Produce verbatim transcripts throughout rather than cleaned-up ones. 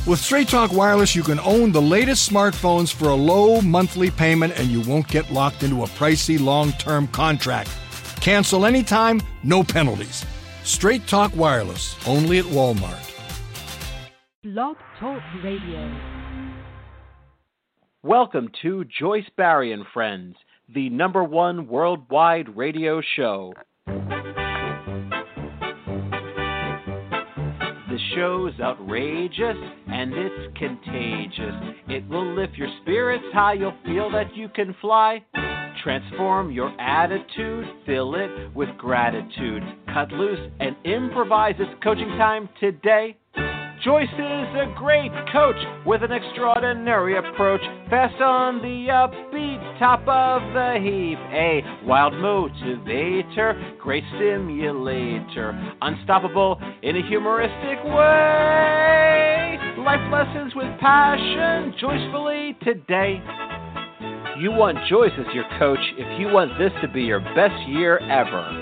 With Straight Talk Wireless, you can own the latest smartphones for a low monthly payment and you won't get locked into a pricey long-term contract. Cancel anytime, no penalties. Straight Talk Wireless, only at Walmart. Blog Talk Radio. Welcome to Joyce Barry and Friends, the number one worldwide radio show. The show's outrageous and it's contagious. It will lift your spirits high, you'll feel that you can fly. Transform your attitude, fill it with gratitude. Cut loose and improvise. It's coaching time today. Joyce is a great coach with an extraordinary approach. Fast on the upbeat, top of the heap. A wild motivator, great stimulator. Unstoppable in a humoristic way. Life lessons with passion, joyfully today. You want Joyce as your coach if you want this to be your best year ever.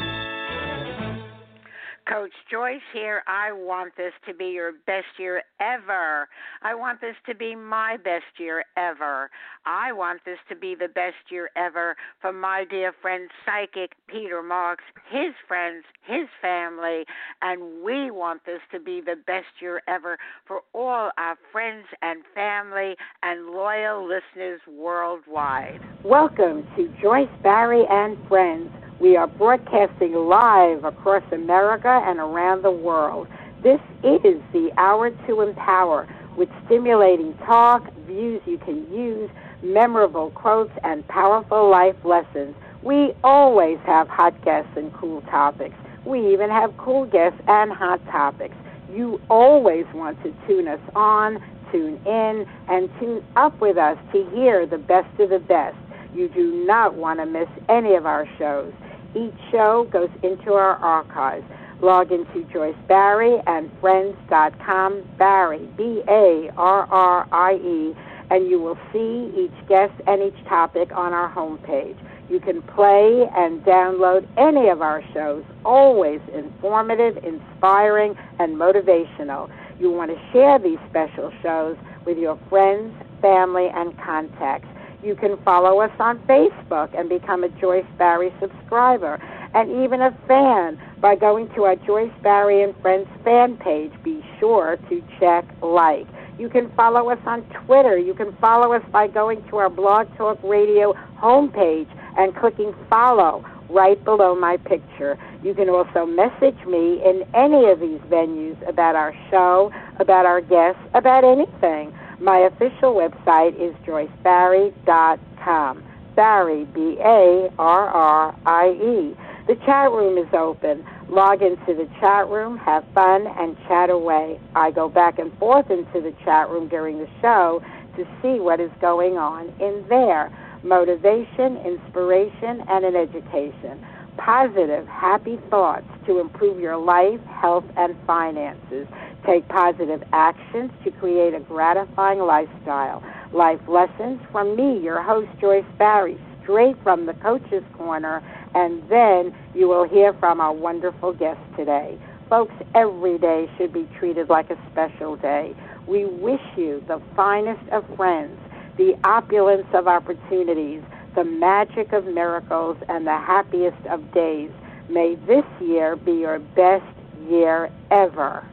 Coach Joyce here. I want this to be your best year ever. I want this to be my best year ever. I want this to be the best year ever for my dear friend Psychic Peter Marks, his friends, his family, and we want this to be the best year ever for all our friends and family and loyal listeners worldwide. Welcome to Joyce Barry and Friends. We are broadcasting live across America and around the world. This is the Hour to Empower with stimulating talk, views you can use, memorable quotes, and powerful life lessons. We always have hot guests and cool topics. We even have cool guests and hot topics. You always want to tune us on, tune in, and tune up with us to hear the best of the best. You do not want to miss any of our shows. Each show goes into our archives. Log into Joyce Barry and Friends dot com, Barry, B A R R I E, and you will see each guest and each topic on our homepage. You can play and download any of our shows, always informative, inspiring, and motivational. You want to share these special shows with your friends, family, and contacts. You can follow us on Facebook and become a Joyce Barry subscriber and even a fan by going to our Joyce Barry and Friends fan page. Be sure to check like. You can follow us on Twitter. You can follow us by going to our Blog Talk Radio homepage and clicking follow right below my picture. You can also message me in any of these venues about our show, about our guests, about anything. My official website is joyce barry dot com. Barry, B A R R I E. The chat room is open. Log into the chat room, have fun, and chat away. I go back and forth into the chat room during the show to see what is going on in there. Motivation, inspiration, and an education. Positive, happy thoughts to improve your life, health, and finances. Take positive actions to create a gratifying lifestyle. Life lessons from me, your host, Joyce Barry, straight from the Coach's Corner, and then you will hear from our wonderful guest today. Folks, every day should be treated like a special day. We wish you the finest of friends, the opulence of opportunities, the magic of miracles, and the happiest of days. May this year be your best year ever.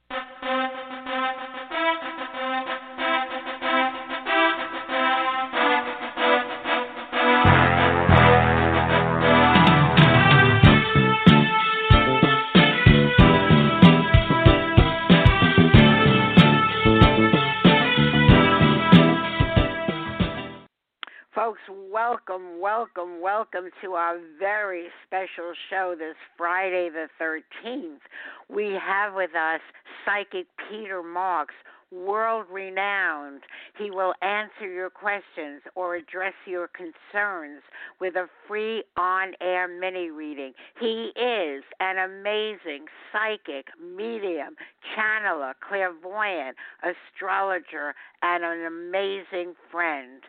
Folks, welcome, welcome, welcome to our very special show this Friday the thirteenth. We have with us Psychic Peter Marks, world-renowned. He will answer your questions or address your concerns with a free on-air mini-reading. He is an amazing psychic, medium, channeler, clairvoyant, astrologer, and an amazing friend.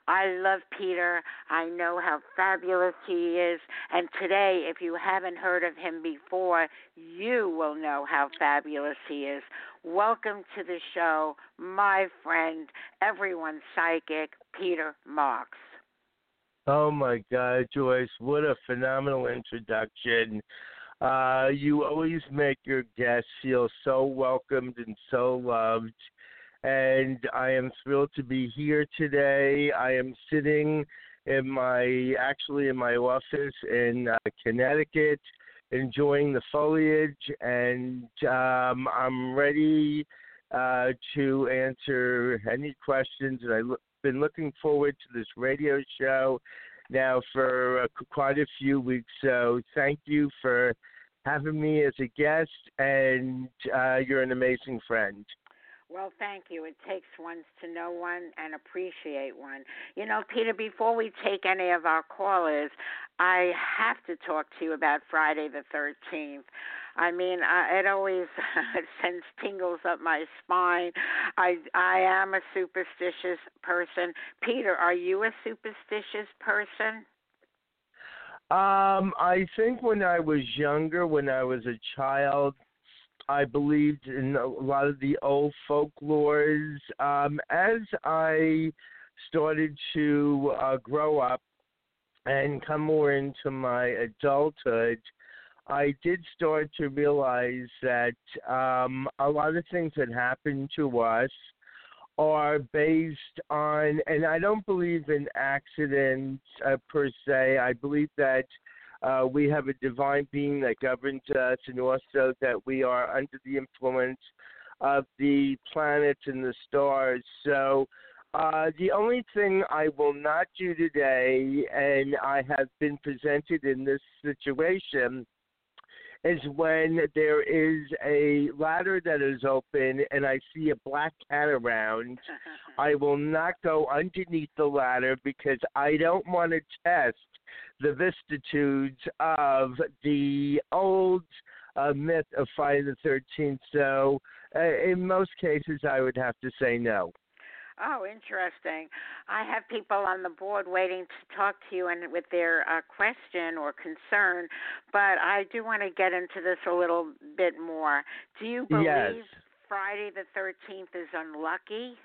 I love Peter. I know how fabulous he is. And today, if you haven't heard of him before, you will know how fabulous he is. Welcome to the show, my friend, everyone's psychic, Peter Marks. Oh, my God, Joyce, what a phenomenal introduction. Uh, you always make your guests feel so welcomed and so loved. And I am thrilled to be here today. I am sitting in my, actually in my office in uh, Connecticut, enjoying the foliage, and um, I'm ready uh, to answer any questions. And I've been looking forward to this radio show now for uh, quite a few weeks. So thank you for having me as a guest, and uh, you're an amazing friend. Well, thank you. It takes one to know one and appreciate one. You know, Peter, before we take any of our callers, I have to talk to you about Friday the thirteenth. I mean, I, it always sends tingles up my spine. I I am a superstitious person. Peter, are you a superstitious person? Um, I think when I was younger, when I was a child, I believed in a lot of the old folklores. Um, as I started to uh, grow up and come more into my adulthood, I did start to realize that um, a lot of things that happen to us are based on, and I don't believe in accidents uh, per se. I believe that Uh, we have a divine being that governs us, and also that we are under the influence of the planets and the stars. So uh, the only thing I will not do today, and I have been presented in this situation, is when there is a ladder that is open and I see a black cat around. I will not go underneath the ladder because I don't want to test the vicissitudes of the old uh, myth of Friday the thirteenth. So uh, in most cases, I would have to say no. Oh, interesting. I have people on the board waiting to talk to you and with their uh, question or concern, but I do want to get into this a little bit more. Do you believe yes. Friday the thirteenth is unlucky?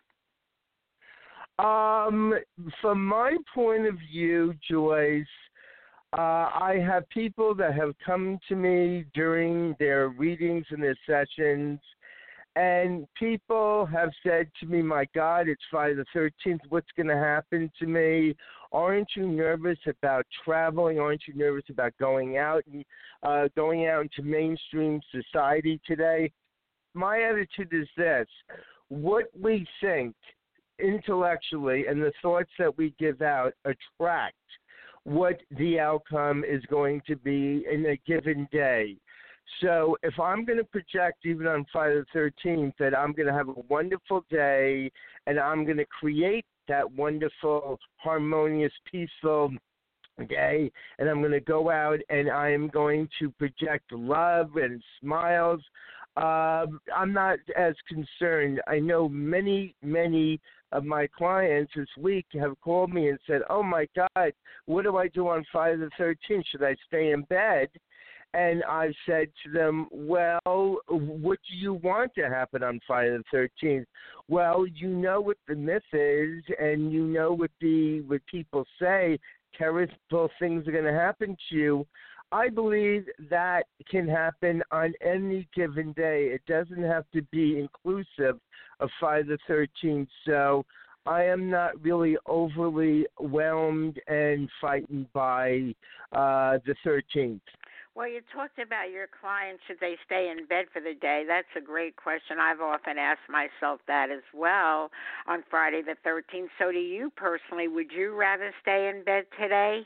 Um, from my point of view, Joyce, uh, I have people that have come to me during their readings and their sessions, and people have said to me, my God, it's Friday the thirteenth. What's going to happen to me? Aren't you nervous about traveling? Aren't you nervous about going out and uh, going out into mainstream society today? My attitude is this. What we think intellectually and the thoughts that we give out attract what the outcome is going to be in a given day. So if I'm going to project even on Friday the thirteenth that I'm going to have a wonderful day and I'm going to create that wonderful, harmonious, peaceful day, and I'm going to go out and I am going to project love and smiles, uh, I'm not as concerned. I know many, many of my clients this week have called me and said, oh, my God, what do I do on Friday the thirteenth? Should I stay in bed? And I said to them, well, what do you want to happen on Friday the thirteenth? Well, you know what the myth is, and you know what the what people say, terrible things are going to happen to you. I believe that can happen on any given day. It doesn't have to be inclusive of Friday the thirteenth. So I am not really overly whelmed and frightened by uh, the thirteenth. Well, you talked about your clients, should they stay in bed for the day? That's a great question. I've often asked myself that as well on Friday the thirteenth. So do you personally, would you rather stay in bed today?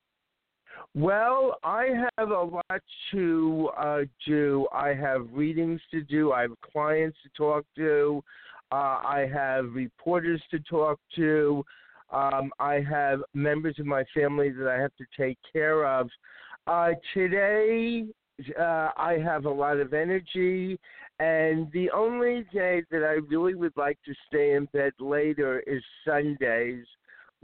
Well, I have a lot to uh, do. I have readings to do. I have clients to talk to. Uh, I have reporters to talk to. Um, I have members of my family that I have to take care of. Uh, today, uh, I have a lot of energy, and the only day that I really would like to stay in bed later is Sundays,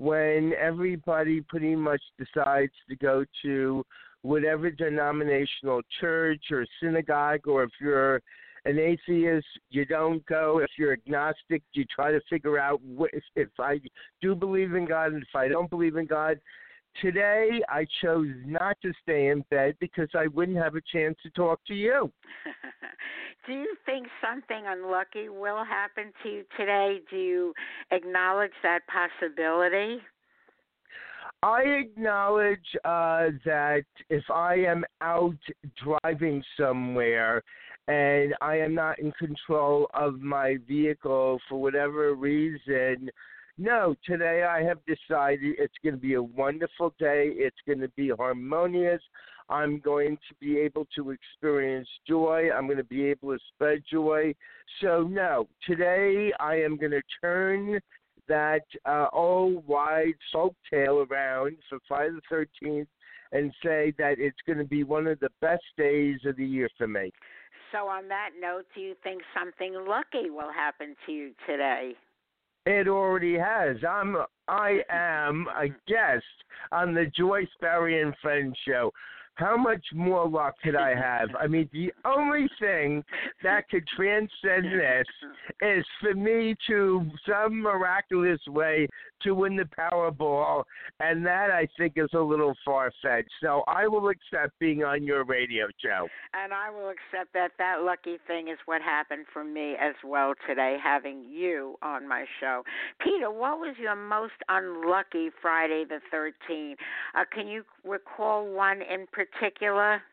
when everybody pretty much decides to go to whatever denominational church or synagogue, or if you're an atheist, you don't go. If you're agnostic, you try to figure out what, if, if I do believe in God and if I don't believe in God. Today, I chose not to stay in bed because I wouldn't have a chance to talk to you. Do you think something unlucky will happen to you today? Do you acknowledge that possibility? I acknowledge uh, that if I am out driving somewhere and I am not in control of my vehicle for whatever reason, no, today I have decided it's going to be a wonderful day. It's going to be harmonious. I'm going to be able to experience joy. I'm going to be able to spread joy. So, no, today I am going to turn that uh, old wide folk tale around for Friday the thirteenth and say that it's going to be one of the best days of the year for me. So on that note, do you think something lucky will happen to you today? It already has. I'm, I am a guest on the Joyce Barry and Friends show. How much more luck could I have? I mean, the only thing that could transcend this is for me to, some miraculous way, to win the Powerball, and that I think is a little far-fetched. So I will accept being on your radio show. And I will accept that that lucky thing is what happened for me as well today, having you on my show. Peter, what was your most unlucky Friday the thirteenth? Uh, can you recall one in particular?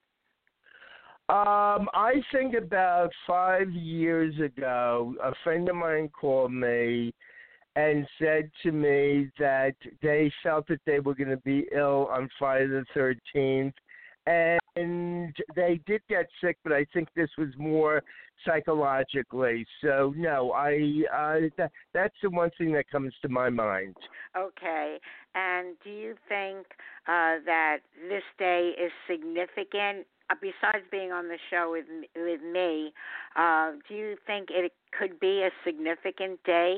Um, I think about five years ago, a friend of mine called me and said to me that they felt that they were going to be ill on Friday the thirteenth, and they did get sick, but I think this was more psychologically. So, no, I uh, th- that's the one thing that comes to my mind. Okay. And do you think uh, that this day is significant? Uh, besides being on the show with, with me, uh, do you think it could be a significant day?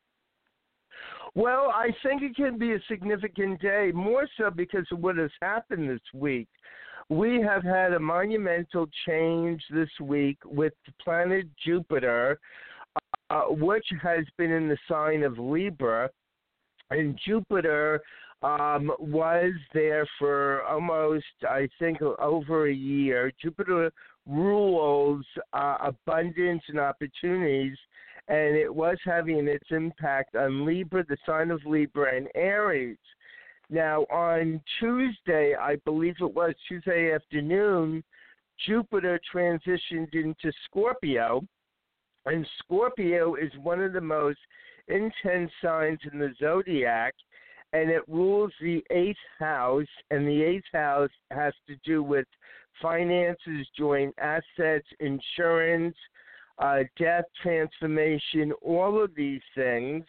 Well, I think it can be a significant day, more so because of what has happened this week. We have had a monumental change this week with the planet Jupiter, uh, which has been in the sign of Libra. And Jupiter um, was there for almost, I think, over a year. Jupiter rules uh, abundance and opportunities, and it was having its impact on Libra, the sign of Libra, and Aries. Now, on Tuesday, I believe it was Tuesday afternoon, Jupiter transitioned into Scorpio, and Scorpio is one of the most intense signs in the zodiac, and it rules the eighth house, and the eighth house has to do with finances, joint assets, insurance, uh, death, transformation, all of these things.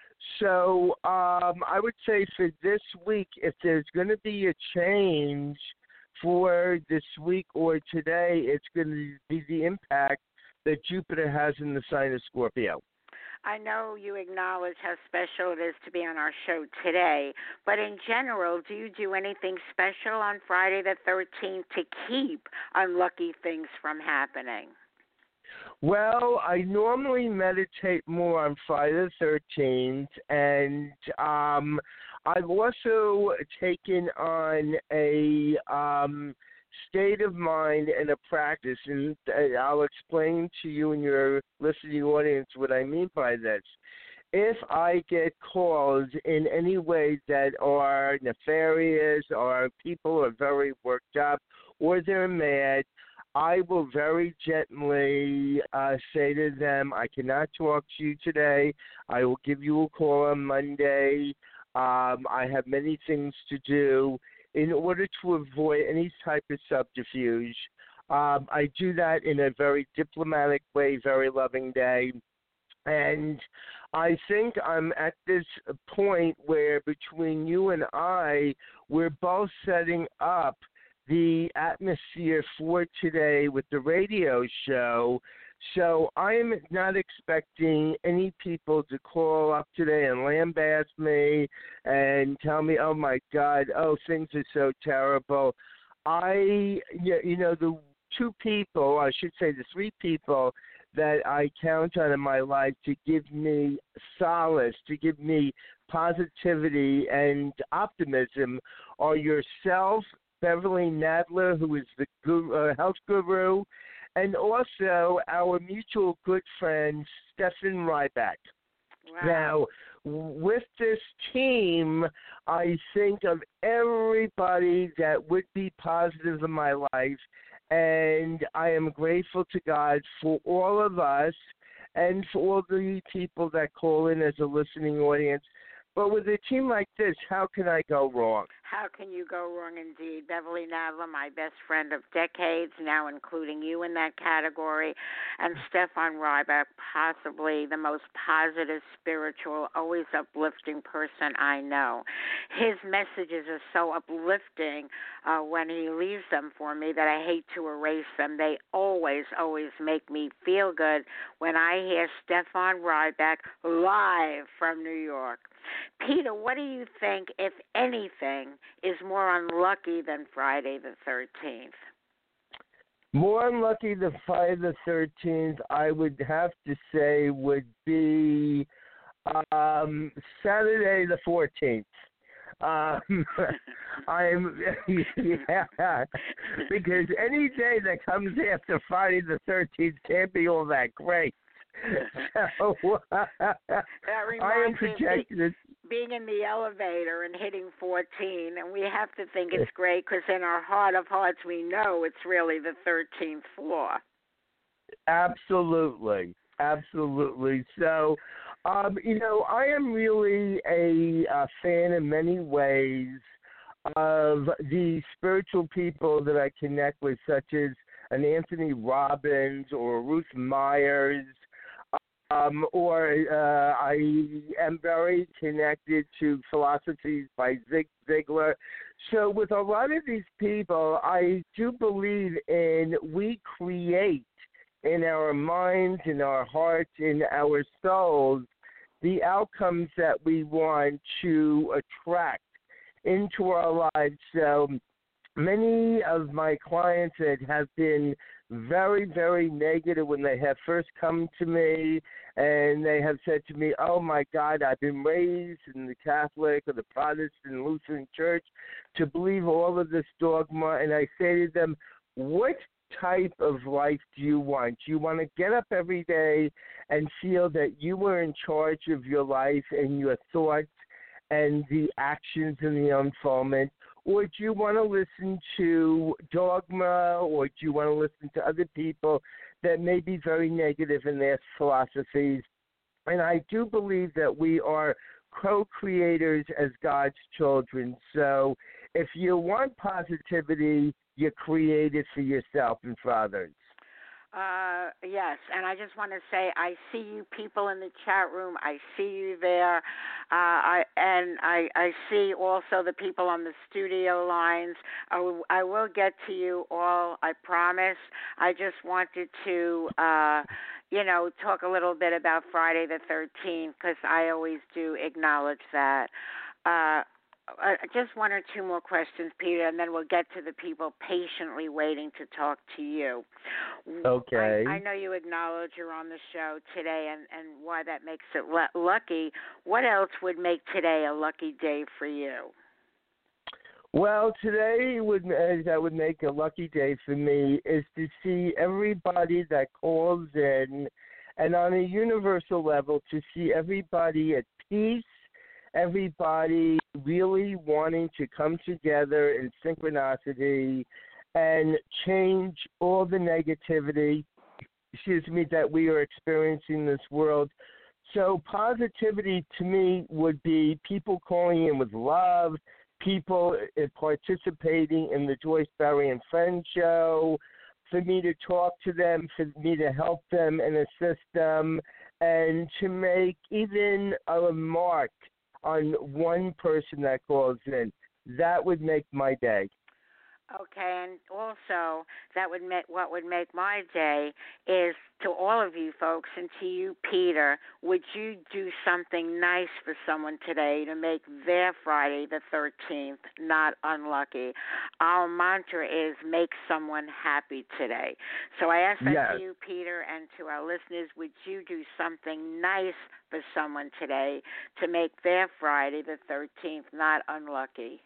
So um, I would say for this week, if there's going to be a change for this week or today, it's going to be the impact that Jupiter has in the sign of Scorpio. I know you acknowledge how special it is to be on our show today, but in general, do you do anything special on Friday the thirteenth to keep unlucky things from happening? Well, I normally meditate more on Friday the thirteenth, and um, I've also taken on a um, state of mind and a practice, and I'll explain to you and your listening audience what I mean by this. If I get calls in any way that are nefarious or people are very worked up or they're mad, I will very gently uh, say to them, I cannot talk to you today. I will give you a call on Monday. Um, I have many things to do. In order to avoid any type of subterfuge, um, I do that in a very diplomatic way, very loving day. And I think I'm at this point where between you and I, we're both setting up the atmosphere for today with the radio show So I'm not expecting any people to call up today and lambaste me and tell me, oh, my God, oh, things are so terrible. I, you know, the two people, I should say the three people that I count on in my life to give me solace, to give me positivity and optimism are yourself, Beverly Nadler, who is the guru, uh, health guru, and also our mutual good friend, Stefan Ryback. Wow. Now, with this team, I think of everybody that would be positive in my life, and I am grateful to God for all of us and for all the people that call in as a listening audience. But with a team like this, how can I go wrong? How can you go wrong indeed? Beverly Nadler, my best friend of decades, now including you in that category, and Stefan Ryback, possibly the most positive, spiritual, always uplifting person I know. His messages are so uplifting uh, when he leaves them for me that I hate to erase them. They always, always make me feel good when I hear Stefan Ryback live from New York. Peter, what do you think, if anything, is more unlucky than Friday the thirteenth? More unlucky than Friday the thirteenth, I would have to say, would be um, Saturday the fourteenth. Um, I'm yeah, because any day that comes after Friday the thirteenth can't be all that great. So, that I am projected. Being in the elevator and hitting fourteen, and we have to think it's great because in our heart of hearts we know it's really the thirteenth floor. Absolutely, absolutely. So, um, you know, I am really a, a fan in many ways of the spiritual people that I connect with, such as an Anthony Robbins or Ruth Myers. Um, or uh, I am very connected to philosophies by Zig Ziglar. So with a lot of these people, I do believe in we create in our minds, in our hearts, in our souls, the outcomes that we want to attract into our lives. So many of my clients that have been very, very negative when they have first come to me and they have said to me, oh, my God, I've been raised in the Catholic or the Protestant Lutheran Church to believe all of this dogma. And I say to them, what type of life do you want? Do you want to get up every day and feel that you were in charge of your life and your thoughts and the actions and the unfoldment? Or do you want to listen to dogma, or do you want to listen to other people that may be very negative in their philosophies? And I do believe that we are co-creators as God's children. So if you want positivity, you create it for yourself and for others. Uh, yes, and I just want to say I see you people in the chat room. I see you there. Uh, I and I, I see also the people on the studio lines. I, w- I will get to you all, I promise. I just wanted to, uh, you know, talk a little bit about Friday the thirteenth because I always do acknowledge that. Uh, Uh, just one or two more questions, Peter, and then we'll get to the people patiently waiting to talk to you. Okay. I, I know you acknowledge you're on the show today and, and why that makes it l- lucky. What else would make today a lucky day for you? Well, today would uh, that would make a lucky day for me is to see everybody that calls in, and on a universal level, to see everybody at peace, everybody really wanting to come together in synchronicity and change all the negativity, excuse me, that we are experiencing in this world. So positivity to me would be people calling in with love, people participating in the Joyce Barry and Friends show, for me to talk to them, for me to help them and assist them, and to make even a remark on one person that calls in. That would make my day. Okay, and also that would make what would make my day is to all of you folks and to you, Peter. Would you do something nice for someone today to make their Friday the thirteenth not unlucky? Our mantra is make someone happy today. So I ask that Yes. to you, Peter, and to our listeners. Would you do something nice for someone today to make their Friday the thirteenth not unlucky?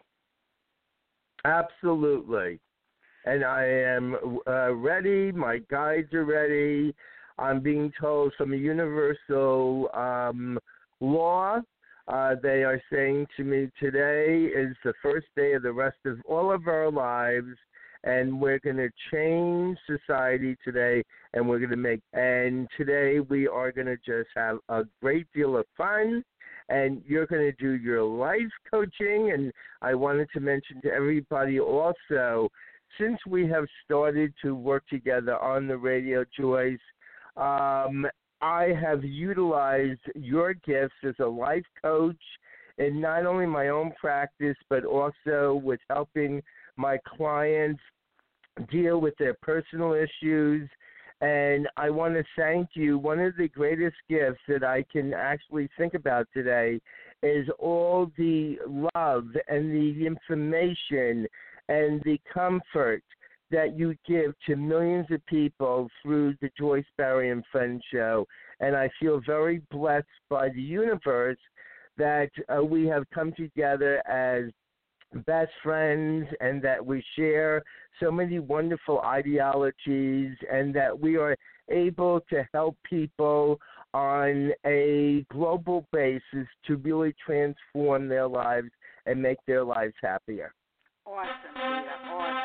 Absolutely. And I am uh, ready. My guides are ready. I'm being told from a universal um, law, uh, they are saying to me today is the first day of the rest of all of our lives, and we're going to change society today, and we're going to make, and today we are going to just have a great deal of fun. And you're going to do your life coaching. And I wanted to mention to everybody also, since we have started to work together on the radio, Joyce, um, I have utilized your gifts as a life coach in not only my own practice, but also with helping my clients deal with their personal issues. And I want to thank you. One of the greatest gifts that I can actually think about today is all the love and the information and the comfort that you give to millions of people through the Joyce Barry and Friends show. And I feel very blessed by the universe that uh, we have come together as best friends, and that we share so many wonderful ideologies, and that we are able to help people on a global basis to really transform their lives and make their lives happier. Awesome, Peter. Awesome.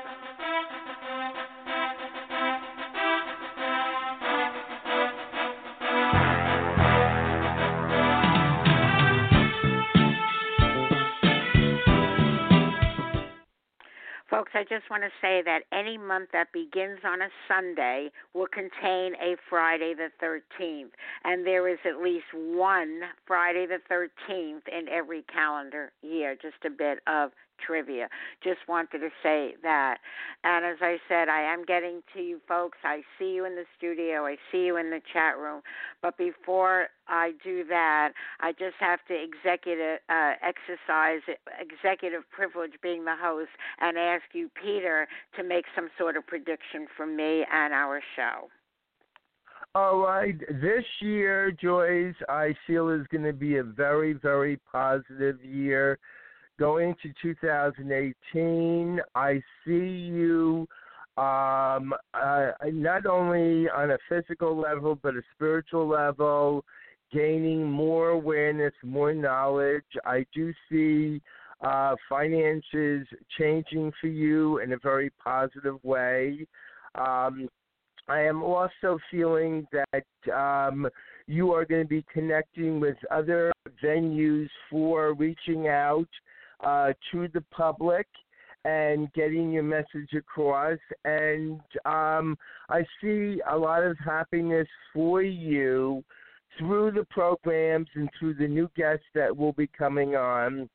Folks, I just want to say that any month that begins on a Sunday will contain a Friday the thirteenth, and there is at least one Friday the thirteenth in every calendar year, just a bit of trivia. Just wanted to say that. And as I said, I am getting to you folks. I see you in the studio. I see you in the chat room. But before I do that, I just have to executive uh, exercise executive privilege being the host and ask you, Peter, to make some sort of prediction for me and our show. All right. This year, Joyce, I feel is going to be a very, very positive year. Going to two thousand eighteen, I see you um, uh, not only on a physical level, but a spiritual level, gaining more awareness, more knowledge. I do see uh, finances changing for you in a very positive way. Um, I am also feeling that um, you are going to be connecting with other venues for reaching out uh, to the public and getting your message across. And um, I see a lot of happiness for you through the programs and through the new guests that will be coming on.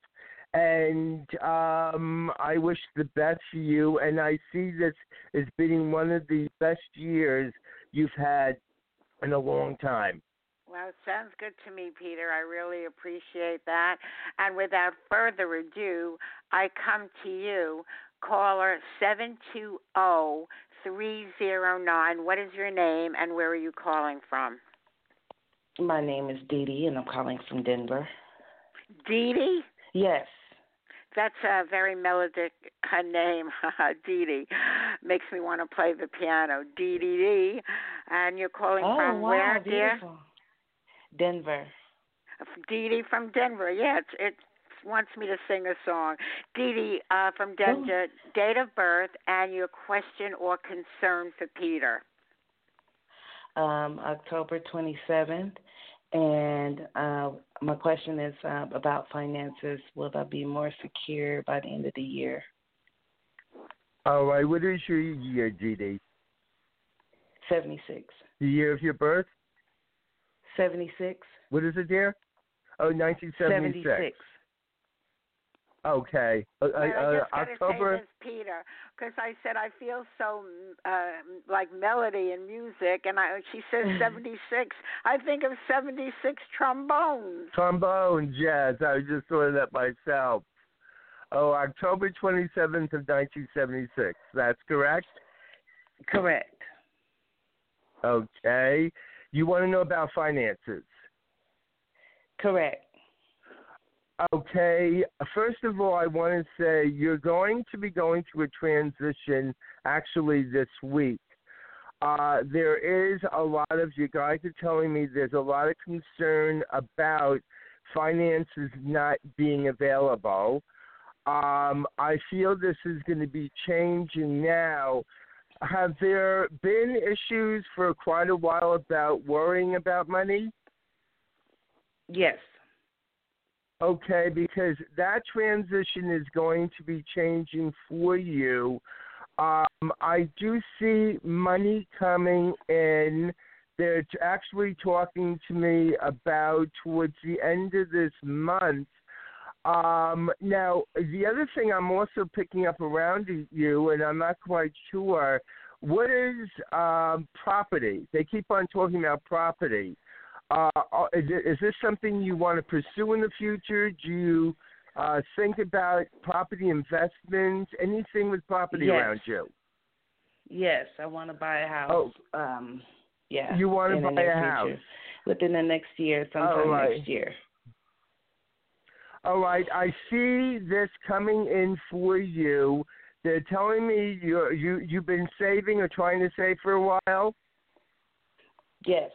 And um, I wish the best for you. And I see this as being one of the best years you've had in a long time. Well, it sounds good to me, Peter. I really appreciate that. And without further ado, I come to you, caller seven two zero, three zero nine. What is your name and where are you calling from? My name is Dee Dee, and I'm calling from Denver. Dee Dee? Yes. That's a very melodic uh, name, Dee Dee. Makes me want to play the piano. Dee Dee Dee. And you're calling oh, from wow, where, beautiful. dear? Denver. Dee Dee from Denver. Yeah, it's, it wants me to sing a song. Dee Dee uh, from Denver, oh. Date of birth and your question or concern for Peter. Um, October twenty-seventh. And uh, my question is uh, about finances. Will I be more secure by the end of the year? All right. What is your year, Dee Dee? seventy-six. The year of your birth? seventy-six. What is it, dear? Oh, nineteen seventy-six. seventy-six. Okay. Uh, But I uh, just got to October. say this, Peter, because I said I feel so uh, like melody and music, and I she says seventy-six. I think of seventy-six trombones. Trombones, yes. I just thought of that myself. Oh, October twenty-seventh of nineteen seventy-six. That's correct? Correct. Okay. You want to know about finances? Correct. Okay. First of all, I want to say you're going to be going through a transition actually this week. Uh, there is a lot of, you guys are telling me there's a lot of concern about finances not being available. Um, I feel this is going to be changing now. Have there been issues for quite a while about worrying about money? Yes. Okay, because that transition is going to be changing for you. Um, I do see money coming in. They're actually talking to me about towards the end of this month. Um, now, the other thing I'm also picking up around you, and I'm not quite sure, what is um, property? They keep on talking about property. Uh, is, it, is this something you want to pursue in the future? Do you uh, think about property investments, anything with property yes. around you? Yes, I want to buy a house. Oh, um, yeah. You want to buy a future. house? Within the next year, sometime right. next year. All right, I see this coming in for you. They're telling me you you you've been saving or trying to save for a while. Yes.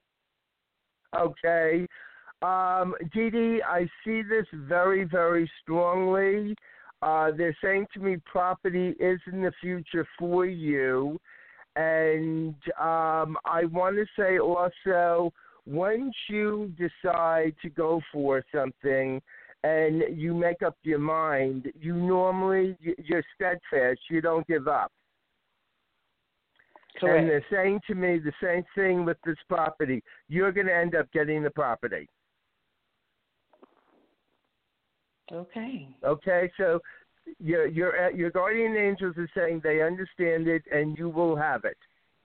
Okay. Um, Dee Dee, I see this very, very strongly. Uh, they're saying to me property is in the future for you. And um, I want to say also, once you decide to go for something and you make up your mind, you normally, you're steadfast. You don't give up. Correct. And they're saying to me the same thing with this property. You're going to end up getting the property. Okay. Okay, so your your your guardian angels are saying they understand it, and you will have it.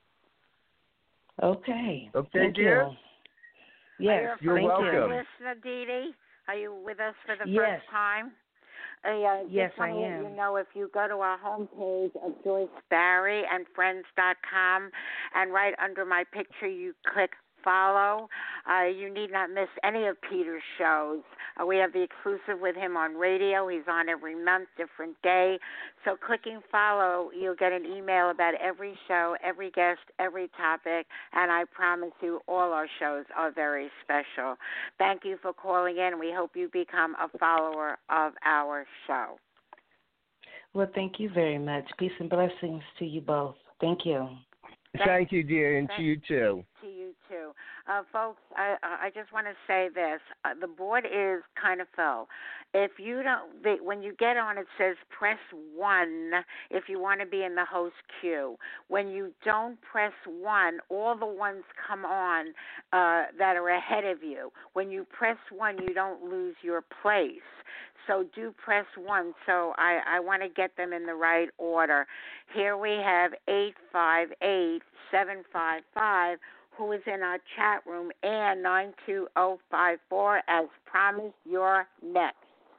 Okay. Okay, Thank dear. You. Yes. Are you You're a welcome. first-time listener, Dee Dee? Are you with us for the Yes. first time? Uh, yeah, Yes, just want I to let am. you know, if you go to our homepage at Joyce Barry and Friends dot com, and right under my picture you click follow, uh, you need not miss any of Peter's shows. Uh, we have the exclusive with him on radio. He's on every month, different day. So clicking follow, you'll get an email about every show, every guest, every topic, and I promise you all our shows are very special. Thank you for calling in. We hope you become a follower of our show. Well, thank you very much. Peace and blessings to you both. Thank you. Thank you, dear, and Thank to you too. To you too, uh, folks. I I just want to say this: uh, the board is kind of full. If you don't, the, when you get on, it says press one if you want to be in the host queue. When you don't press one, all the ones come on uh, that are ahead of you. When you press one, you don't lose your place. So do press one. So I, I want to get them in the right order. Here we have eight five eight, seven five five, who is in our chat room, and nine two zero five four. As promised, you're next.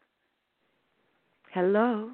Hello.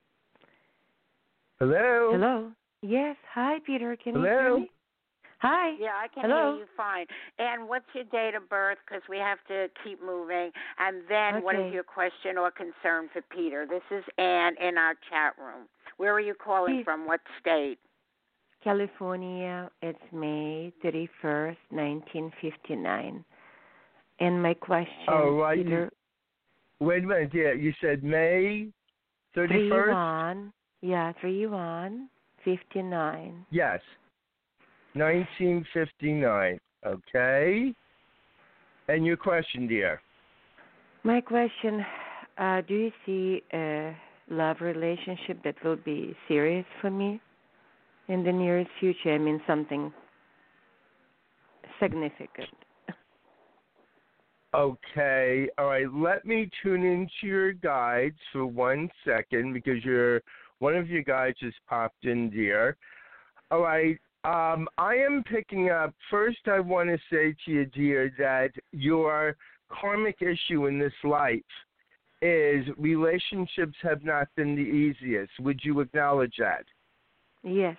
Hello. Hello. Yes. Hi, Peter. Can Hello? you hear me? Hi. Yeah, I can Hello? hear you fine. And what's your date of birth? Because we have to keep moving. And then what is Okay. your question or concern for Peter? This is Ann in our chat room. Where are you calling Please. from? What state? California. It's May thirty-first, nineteen fifty-nine. And my question, Oh, right. Peter. Wait a minute, dear. You said May thirty-first? three one. Yeah, three one fifty-nine. Yes. nineteen fifty-nine. Okay. And your question, dear? My question, uh, do you see a love relationship that will be serious for me in the nearest future? I mean, something significant. Okay, all right. Let me tune into your guides for one second because your one of your guides just popped in, dear. All right. Um, I am picking up. First, I want to say to you, dear, that your karmic issue in this life is relationships have not been the easiest. Would you acknowledge that? Yes.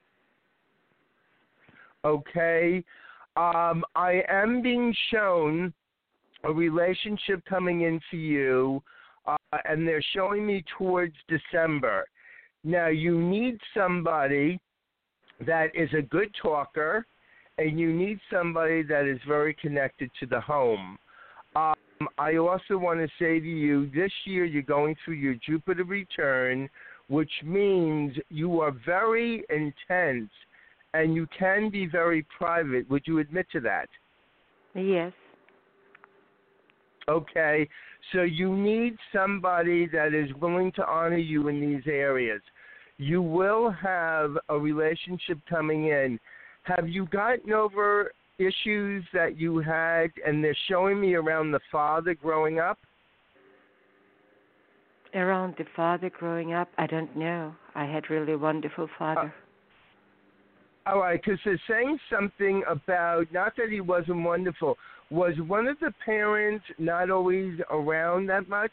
Okay. Um, I am being shown a relationship coming in for you, uh, and they're showing me towards December. Now, you need somebody that is a good talker, and you need somebody that is very connected to the home. Um, I also want to say to you, this year you're going through your Jupiter return, which means you are very intense, and you can be very private. Would you admit to that? Yes. Okay, so you need somebody that is willing to honor you in these areas. You will have a relationship coming in. Have you gotten over issues that you had, and they're showing me around the father growing up? Around the father growing up, I don't know. I had really wonderful father. Uh, all right, because they're saying something about, not that he wasn't wonderful, was one of the parents not always around that much?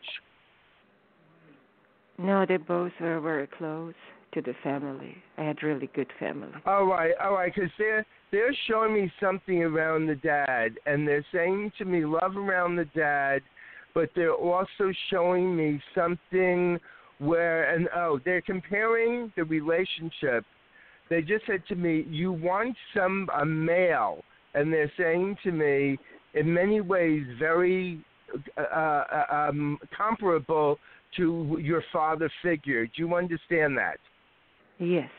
No, they both were very close to the family. I had really good family. All right, all right, because they're, they're showing me something around the dad, and they're saying to me love around the dad, but they're also showing me something where, and oh, they're comparing the relationship. They just said to me, you want some, a male, and they're saying to me, in many ways, very uh, um, comparable to your father figure. Do you understand that? Yes.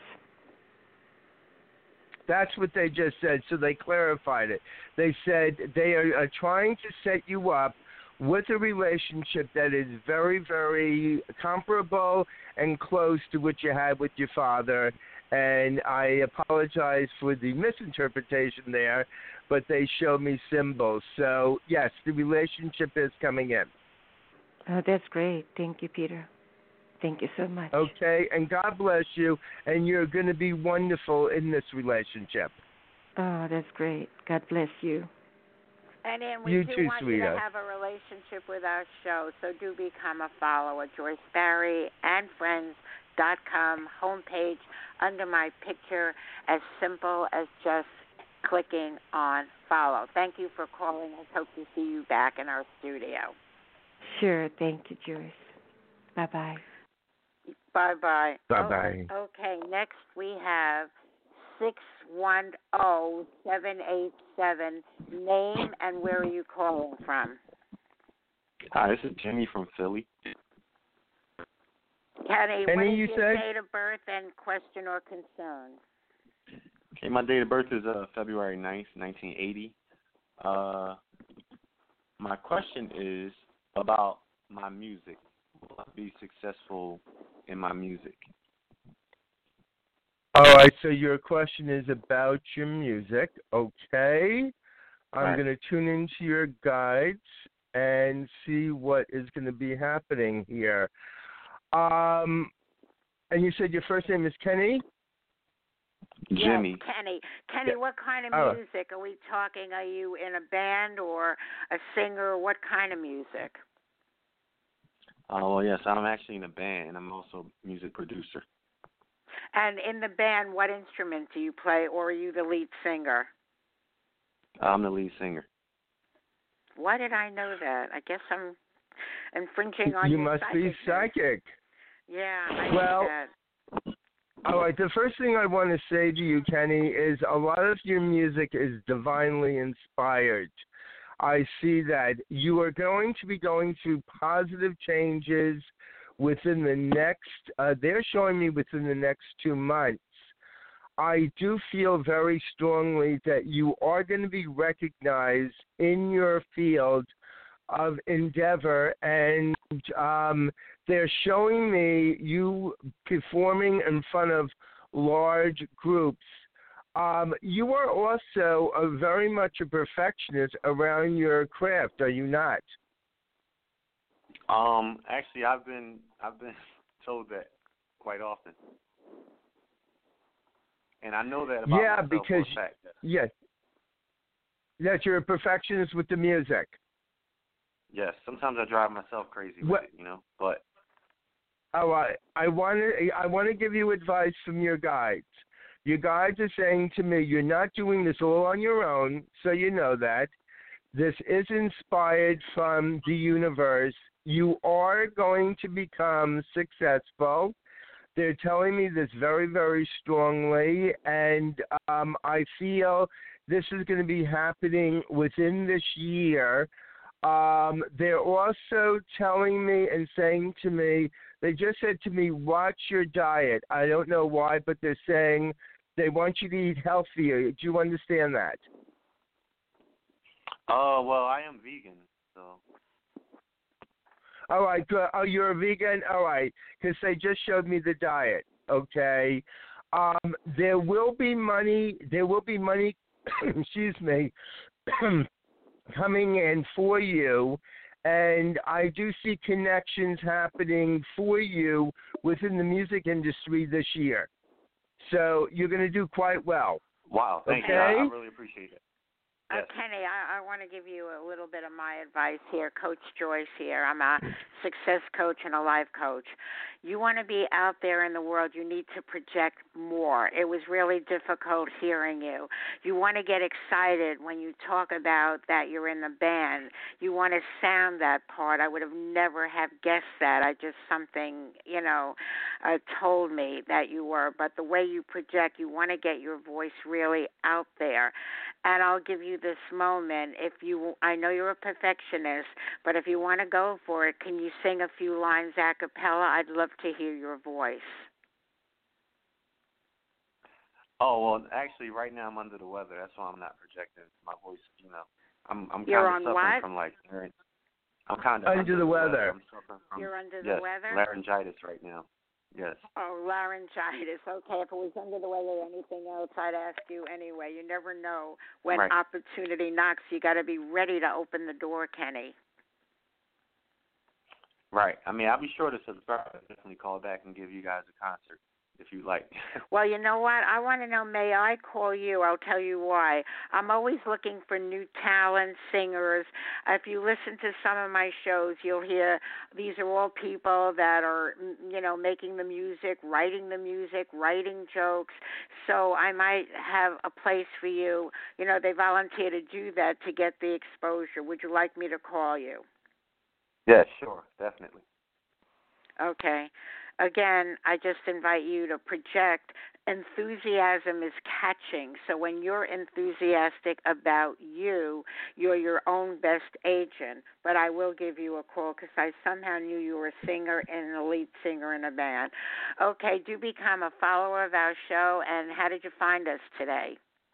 That's what they just said, so they clarified it. They said they are, are trying to set you up with a relationship that is very, very comparable and close to what you had with your father. And I apologize for the misinterpretation there, but they show me symbols. So, yes, the relationship is coming in. Oh, that's great. Thank you, Peter. Thank you so much. Okay, and God bless you, and you're going to be wonderful in this relationship. Oh, that's great. God bless you. And then we you do too, want sweetheart. you to have a relationship with our show, so do become a follower. Joyce Barry and Friends dot com homepage under my picture, as simple as just clicking on follow. Thank you for calling. I hope to see you back in our studio. Sure. Thank you, Joyce. Bye-bye. Bye-bye. Bye-bye. Oh, okay, next we have six one zero, seven eight seven. Name and where are you calling from? Hi, this is Jimmy from Philly. Kenny, Kenny, what is you your said? date of birth and question or concern? Okay, my date of birth is uh, February ninth, nineteen eighty. Uh, my question is about my music. Will I be successful in my music? All right, so your question is about your music. Okay. I'm Right. going to tune into your guides and see what is going to be happening here. Um, and you said your first name is Kenny? Jimmy. Yes, Kenny. Kenny, Yeah. what kind of Oh. music are we talking? Are you in a band or a singer? What kind of music? Oh, well, yes, I'm actually in a band, and I'm also a music producer. And in the band, what instrument do you play, or are you the lead singer? I'm the lead singer. Why did I know that? I guess I'm infringing on You your must be psychic. psychic. Yeah, I Well, knew that. All right, the first thing I want to say to you, Kenny, is a lot of your music is divinely inspired. I see that you are going to be going through positive changes within the next, uh, they're showing me within the next two months. I do feel very strongly that you are going to be recognized in your field of endeavor, and um, they're showing me you performing in front of large groups. Um, you are also a very much a perfectionist around your craft, are you not? Um, actually, I've been I've been told that quite often, and I know that about yeah, myself because for a fact. yes, that you're a perfectionist with the music. Yes, sometimes I drive myself crazy with What? it, you know, but Oh, I I want to I want to give you advice from your guides. Your guides are saying to me, you're not doing this all on your own, so you know that. This is inspired from the universe. You are going to become successful. They're telling me this very, very strongly, and um, I feel this is going to be happening within this year. Um, they're also telling me and saying to me, they just said to me, watch your diet. I don't know why, but they're saying they want you to eat healthier. Do you understand that? oh, uh, well, I am vegan, so. All right, good. Oh, you're a vegan? All right, because they just showed me the diet, okay? Um, there will be money, there will be money, excuse me, coming in for you, and I do see connections happening for you within the music industry this year. So you're going to do quite well. Wow, thank okay? you. I, I really appreciate it. Uh, Yes. Kenny, I, I want to give you a little bit of my advice here. Coach Joyce here. I'm a success coach and a life coach. You want to be out there in the world, you need to project more. It was really difficult hearing you. You want to get excited when you talk about that you're in the band. You want to sound that part. I would have never have guessed that. I just something, you know, uh, told me that you were. But the way you project, you want to get your voice really out there. And I'll give you this moment. If you, I know you're a perfectionist, but if you want to go for it, can you sing a few lines a cappella? I'd love to hear your voice. Oh, well, actually, right now I'm under the weather. That's why I'm not projecting my voice, you know. I'm I'm You're kind of on suffering what? from, like, I'm kind of Under, under the weather. I'm suffering from, You're under yes, the weather? laryngitis right now. Yes. Oh, laryngitis. Okay, if it was under the weather or anything else, I'd ask you anyway. You never know when Right. opportunity knocks. You got to be ready to open the door, Kenny. Right. I mean, I'll be sure to subscribe. I'll definitely call back and give you guys a concert if you like. Well, you know what? I want to know, may I call you? I'll tell you why. I'm always looking for new talent, singers. If you listen to some of my shows, you'll hear these are all people that are, you know, making the music, writing the music, writing jokes. So I might have a place for you. You know, they volunteer to do that to get the exposure. Would you like me to call you? Yes, sure, definitely. Okay. Again, I just invite you to project. Enthusiasm is catching. So when you're enthusiastic about you, you're your own best agent. But I will give you a call because I somehow knew you were a singer and an lead singer in a band. Okay, do become a follower of our show. And how did you find us today?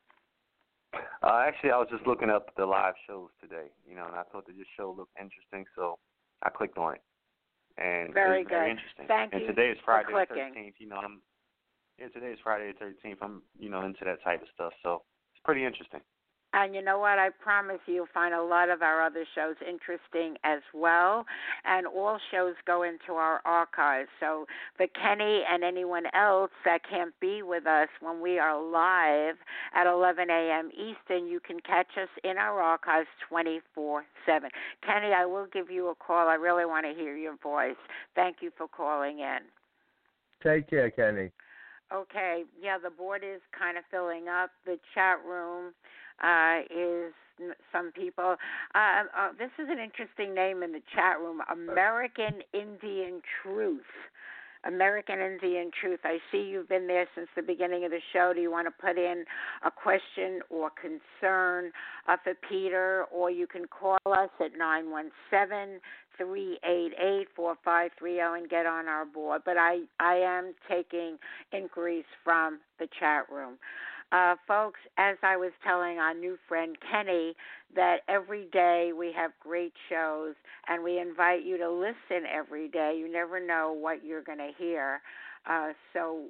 Uh, actually, I was just looking up the live shows today, you know, and I thought that this show looked interesting, so I clicked on it. And Very it was very good. interesting. Thank and you today is Friday for the clicking. thirteenth. You know, I'm yeah. Today is Friday the thirteenth. I'm you know into that type of stuff, so it's pretty interesting. And you know what? I promise you, you'll find a lot of our other shows interesting as well. And all shows go into our archives. So for Kenny and anyone else that can't be with us when we are live at eleven a.m. Eastern, you can catch us in our archives twenty-four seven. Kenny, I will give you a call. I really want to hear your voice. Thank you for calling in. Take care, Kenny. Okay. Yeah, the board is kind of filling up. The chat room uh, is some people. Uh, uh, this is an interesting name in the chat room, American Indian Truth. American Indian Truth. I see you've been there since the beginning of the show. Do you want to put in a question or concern uh, for Peter, or you can call us at nine one seven, three eight eight, four five three zero and get on our board. But I, I am taking inquiries from the chat room. Uh, folks, as I was telling our new friend Kenny, that every day we have great shows, and we invite you to listen every day. You never know what you're going to hear. Uh, so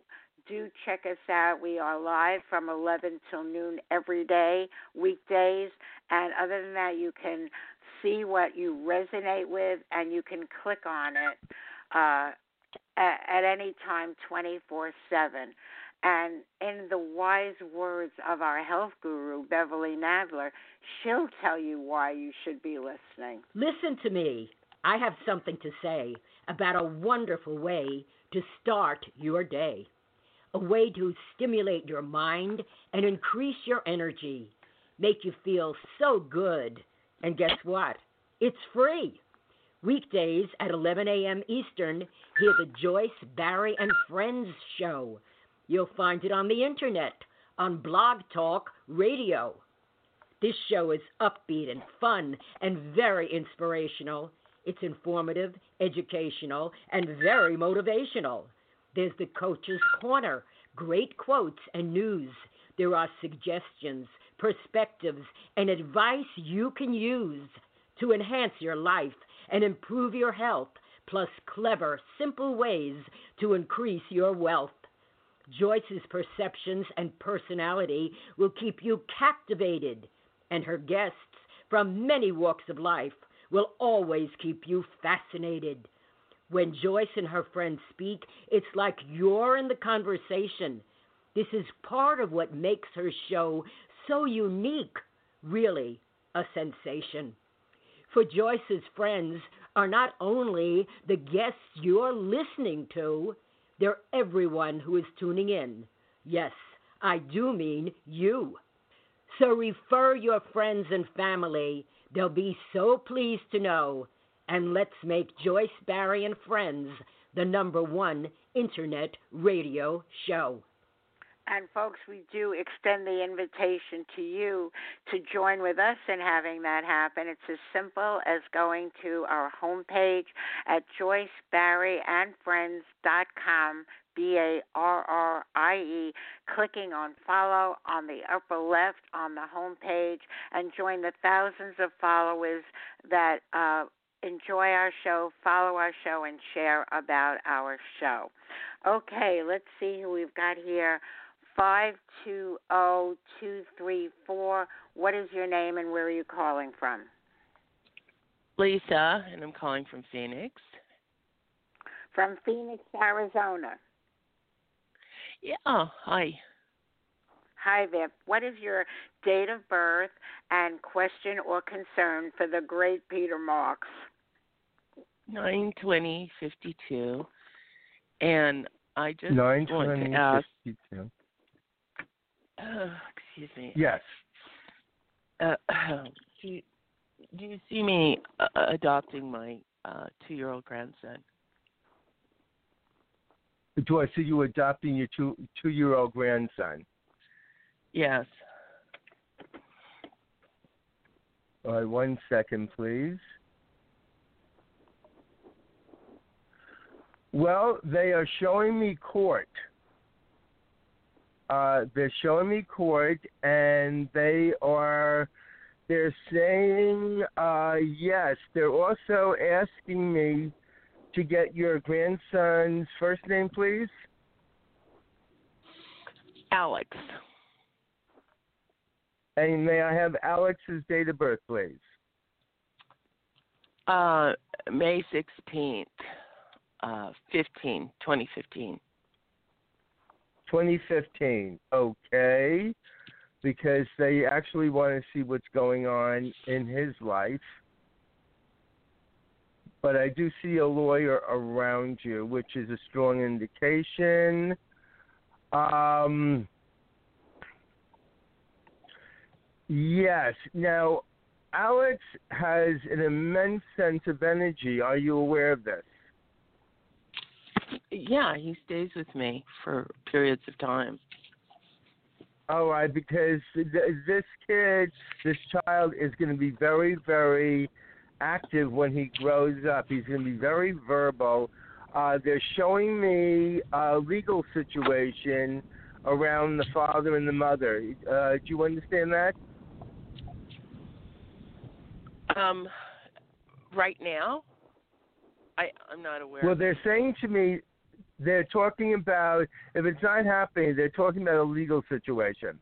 do check us out. We are live from eleven till noon every day, weekdays. And other than that, you can see what you resonate with, and you can click on it uh, at, at any time, twenty-four seven. And in the wise words of our health guru, Beverly Nadler, she'll tell you why you should be listening. Listen to me. I have something to say about a wonderful way to start your day, a way to stimulate your mind and increase your energy, make you feel so good. And guess what? It's free. Weekdays at eleven a.m. Eastern, hear the Joyce, Barry, and Friends show. You'll find it on the internet, on Blog Talk Radio. This show is upbeat and fun and very inspirational. It's informative, educational, and very motivational. There's the Coach's Corner, great quotes and news. There are suggestions, perspectives, and advice you can use to enhance your life and improve your health, plus clever, simple ways to increase your wealth. Joyce's perceptions and personality will keep you captivated, and her guests from many walks of life will always keep you fascinated. When Joyce and her friends speak, it's like you're in the conversation. This is part of what makes her show so unique, really a sensation. For Joyce's friends are not only the guests you're listening to, they're everyone who is tuning in. Yes, I do mean you. So refer your friends and family. They'll be so pleased to know. And let's make Joyce, Barry, and Friends the number one internet radio show. And folks, we do extend the invitation to you to join with us in having that happen. It's as simple as going to our homepage at joyce barrie and friends dot com, B A R R I E, clicking on follow on the upper left on the homepage, and join the thousands of followers that uh, enjoy our show, follow our show, and share about our show. Okay, let's see who we've got here. five two zero two three four. What is your name and where are you calling from? Lisa, and I'm calling from Phoenix. From Phoenix, Arizona. Yeah, hi. Hi there. What is your date of birth and question or concern for the great Peter Marks? nine twenty fifty-two. And I just nine want twenty to ask... fifty-two. Uh, excuse me. Yes. Uh, do, you, do you see me uh, adopting my uh, two-year-old grandson? Do I see you adopting your two, two-year-old grandson? Yes. All right, one second, please. Well, they are showing me court. Uh, they're showing me court, and they are, they're saying, uh, yes, they're also asking me to get your grandson's first name, please. Alex. And may I have Alex's date of birth, please? Uh, May sixteenth, uh, fifteen, twenty fifteen. twenty fifteen, okay, because they actually want to see what's going on in his life. But I do see a lawyer around you, which is a strong indication. Um, yes. Now, Alex has an immense sense of energy. Are you aware of this? Yeah, he stays with me for periods of time. All right, because th- this kid, this child is going to be very, very active when he grows up. He's going to be very verbal. Uh, they're showing me a legal situation around the father and the mother. Uh, do you understand that? Um, right now, I, I'm not aware. Well, they're saying to me, they're talking about, if it's not happening, they're talking about a legal situation.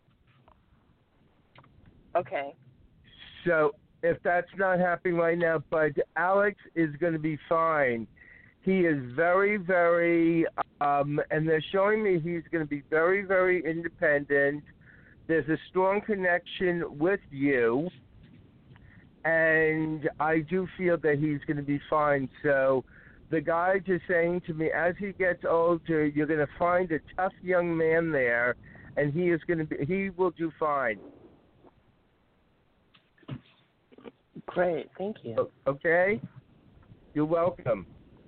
Okay. So if that's not happening right now, but Alex is going to be fine. He is very, very, um, and they're showing me he's going to be very, very independent. There's a strong connection with you, and I do feel that he's going to be fine. So the guy just saying to me, as he gets older, you're going to find a tough young man there, and he is going to be, he will do fine. Great, thank you. Okay? You're welcome.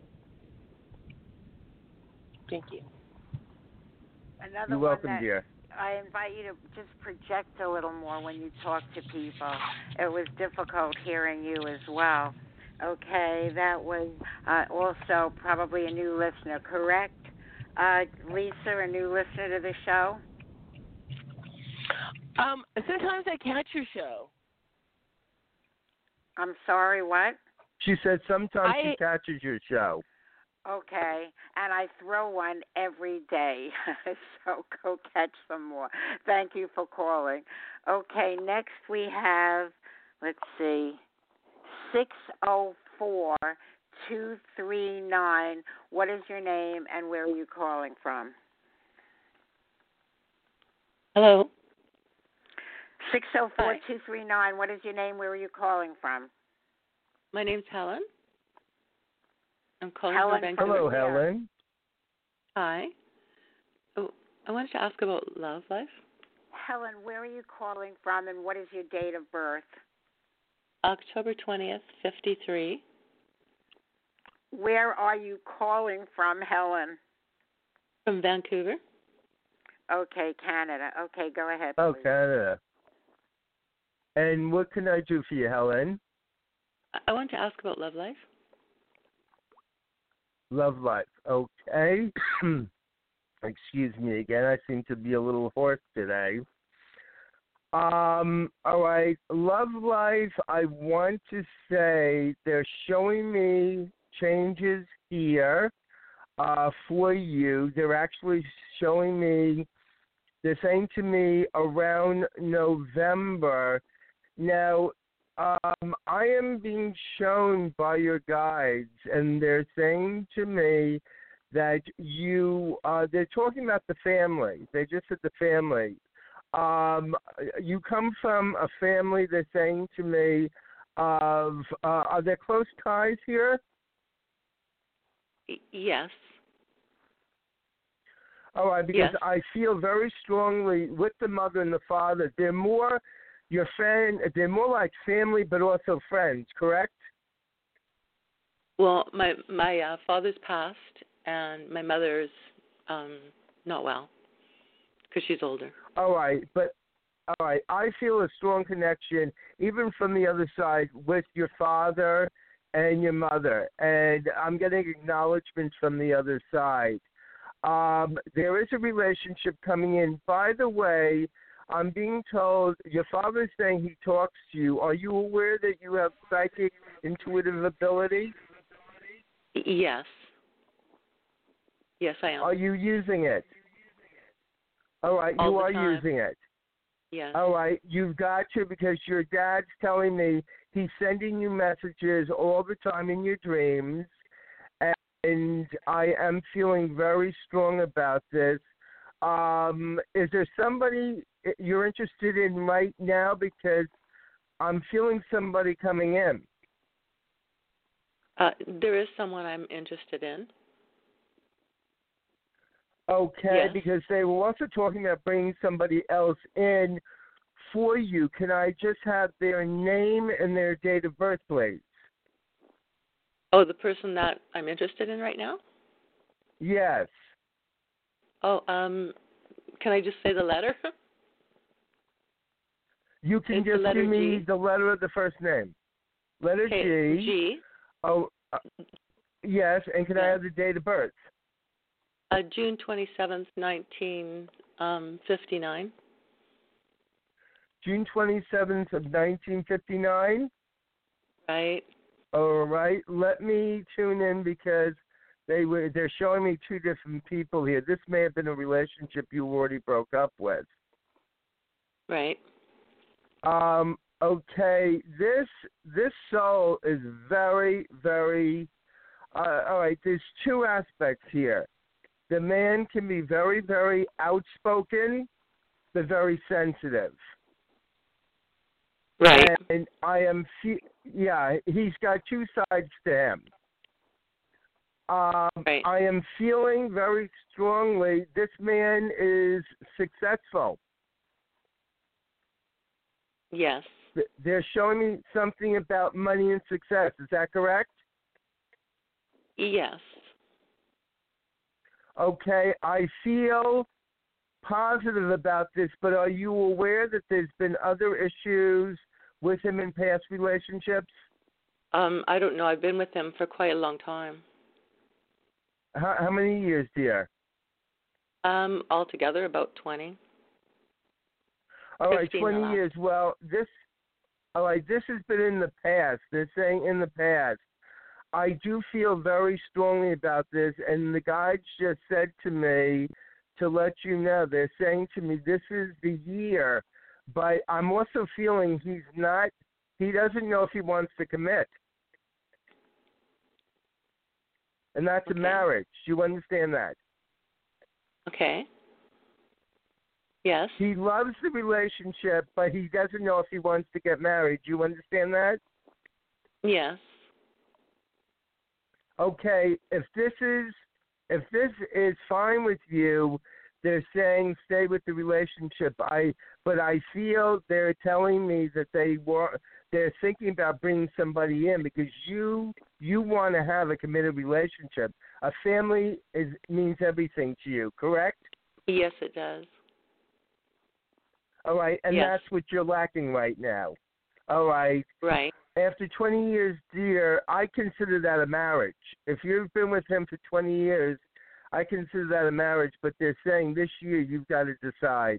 Thank you. Another You're one welcome, that dear. I invite you to just project a little more when you talk to people. It was difficult hearing you as well. Okay, that was uh, also probably a new listener, correct? Uh, Lisa, a new listener to the show? Um, sometimes I catch your show. I'm sorry, what? She said sometimes I, she catches your show. Okay, and I throw one every day, so go catch some more. Thank you for calling. Okay, next we have, let's see, six oh four, two three nine. What is your name and where are you calling from? Hello. six oh four, two three nine. What is your name? Where are you calling from? My name's Helen. I'm calling Helen from from Hello, where? Helen. Hi. Oh, I wanted to ask about love life. Helen, where are you calling from and what is your date of birth? October twentieth, fifty-three. Where are you calling from, Helen? From Vancouver. Okay, Canada. Okay, go ahead, Oh, please. Canada. And what can I do for you, Helen? I want to ask about love life. Love life. Okay. Excuse me again. I seem to be a little hoarse today. Um, all right. Love life, I want to say they're showing me changes here uh, for you. They're actually showing me, they're saying to me around November. Now, Um, I am being shown by your guides, and they're saying to me that you, uh, they're talking about the family. They just said the family. Um, you come from a family, they're saying to me, of, uh, are there close ties here? Y- yes. All right, because Yes. I feel very strongly with the mother and the father. They're more your friend. They're more like family, but also friends. Correct? Well, my my uh, father's passed, and my mother's um, not well because she's older. All right, but all right. I feel a strong connection, even from the other side, with your father and your mother, and I'm getting acknowledgments from the other side. Um, there is a relationship coming in. By the way, I'm being told your father's saying he talks to you. Are you aware that you have psychic, intuitive ability? Yes. Yes, I am. Are you using it? All right, All you the are time. using it. Yes. All right, you've got to, because your dad's telling me he's sending you messages all the time in your dreams, and I am feeling very strong about this. Um, is there somebody you're interested in right now? Because I'm feeling somebody coming in. Uh, there is someone I'm interested in. Okay, Yes. because they were also talking about bringing somebody else in for you. Can I just have their name and their date of birth, please? Oh, the person that I'm interested in right now? Yes. Oh, um, can I just say the letter? You can It's the just letter give me G. the letter of the first name. Letter Okay, G. G. Oh, uh, yes, and can I Yeah. have the date of birth? Uh, June twenty-seventh, nineteen fifty-nine. June twenty-seventh of nineteen fifty-nine. Right. All right. Let me tune in because They were. They're showing me two different people here. This may have been a relationship you already broke up with. Right. Um. Okay. This this soul is very very. Uh, all right. There's two aspects here. The man can be very very outspoken, but very sensitive. Right. And I am. Yeah. He's got two sides to him. Um, right. I am feeling very strongly this man is successful. Yes. They're showing me something about money and success. Is that correct? Yes. Okay, I feel positive about this, but are you aware that there's been other issues with him in past relationships? Um, I don't know. I've been with him for quite a long time. How, how many years, dear? Um, altogether about twenty. All right, twenty years. Well, this, all right, this has been in the past. They're saying in the past. I do feel very strongly about this, and the guides just said to me to let you know. They're saying to me, this is the year, but I'm also feeling he's not. He doesn't know if he wants to commit. And that's okay. a marriage. You understand that? Okay. Yes. He loves the relationship, but he doesn't know if he wants to get married. You understand that? Yes. Okay. If this is if this is fine with you, they're saying stay with the relationship. I but I feel they're telling me that they were they're thinking about bringing somebody in because you you want to have a committed relationship. A family is means everything to you, correct? Yes, it does. All right, and yes. that's what you're lacking right now. All right. Right. After twenty years, dear, I consider that a marriage. If you've been with him for twenty years, I consider that a marriage, but they're saying this year you've got to decide.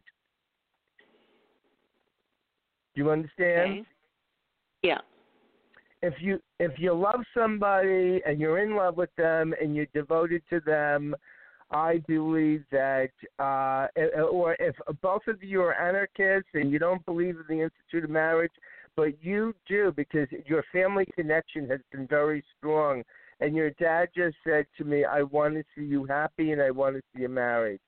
Do you understand? Okay. Yeah. If you if you love somebody and you're in love with them and you're devoted to them, I believe that, uh, or if both of you are anarchists and you don't believe in the Institute of Marriage, but you do because your family connection has been very strong. And your dad just said to me, I want to see you happy and I want to see you married.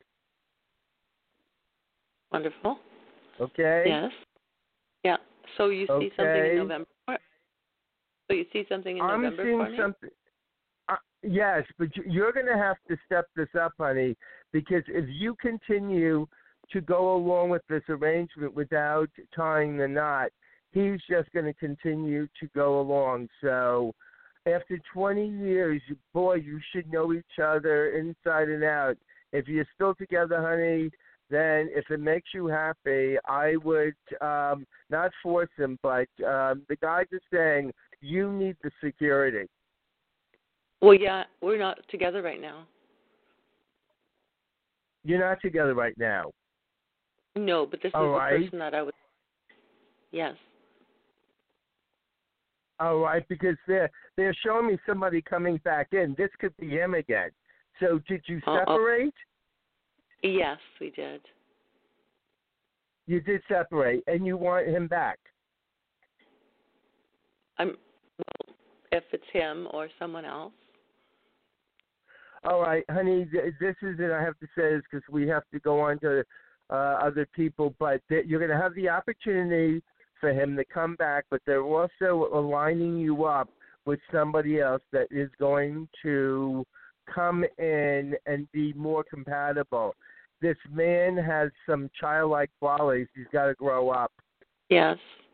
Wonderful. Okay? Yes. Yeah. So you see okay. something in November? So you see something in I'm November seeing for me? something. Uh, yes, but you're going to have to step this up, honey, because if you continue to go along with this arrangement without tying the knot, he's just going to continue to go along. So after twenty years, boy, you should know each other inside and out. If you're still together, honey, then if it makes you happy, I would um, not force him, but um, the guys are saying you need the security. Well, yeah, we're not together right now. You're not together right now. No, but this All is right. the person that I was. Yes. All right, because they're they're showing me somebody coming back in. This could be him again. So did you separate? Uh-oh. Yes, we did. You did separate, and you want him back. I'm. Well, if it's him or someone else. All right, honey. This is it. I have to say this because we have to go on to uh, other people, but you're going to have the opportunity for him to come back, but they're also aligning you up with somebody else that is going to come in and be more compatible. This man has some childlike qualities. He's got to grow up. Yes.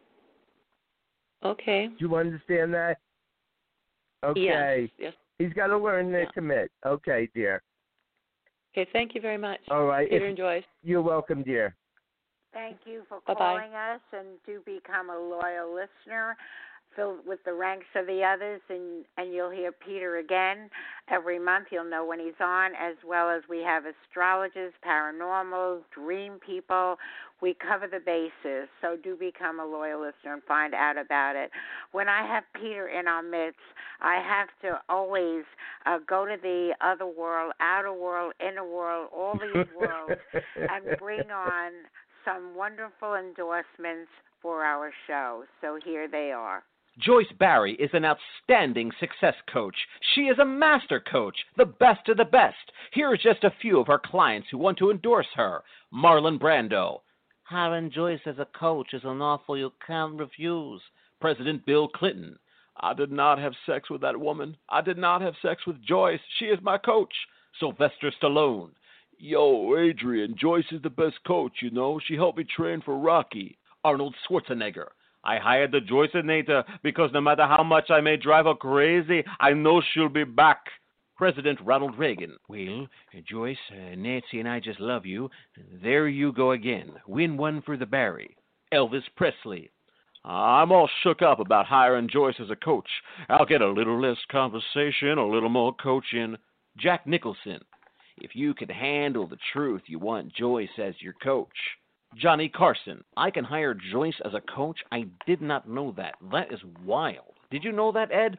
Okay. Do you understand that? Okay. Yes. Yes. He's got to learn to yeah. commit. Okay, dear. Okay, thank you very much. All right. Peter if, and Joyce. You're welcome, dear. Thank you for Bye-bye. calling us, and do become a loyal listener. filled with the ranks of the others, and, and you'll hear Peter again every month. You'll know when he's on, as well as we have astrologers, paranormal, dream people. We cover the bases, so do become a loyal listener and find out about it. When I have Peter in our midst, I have to always uh, go to the other world, outer world, inner world, all these worlds, and bring on some wonderful endorsements for our show. So here they are. Joyce Barry is an outstanding success coach. She is a master coach, the best of the best. Here are just a few of her clients who want to endorse her. Marlon Brando. Hiring Joyce as a coach is an offer you can't refuse. President Bill Clinton. I did not have sex with that woman. I did not have sex with Joyce. She is my coach. Sylvester Stallone. Yo, Adrian, Joyce is the best coach, you know. She helped me train for Rocky. Arnold Schwarzenegger. I hired the Joyceinator because no matter how much I may drive her crazy, I know she'll be back. President Ronald Reagan. Well, Joyce, uh, Nancy and I just love you. There you go again. Win one for the Barry. Elvis Presley. I'm all shook up about hiring Joyce as a coach. I'll get a little less conversation, a little more coaching. Jack Nicholson. If you can handle the truth, you want Joyce as your coach. Johnny Carson. I can hire Joyce as a coach? I did not know that. That is wild. Did you know that, Ed?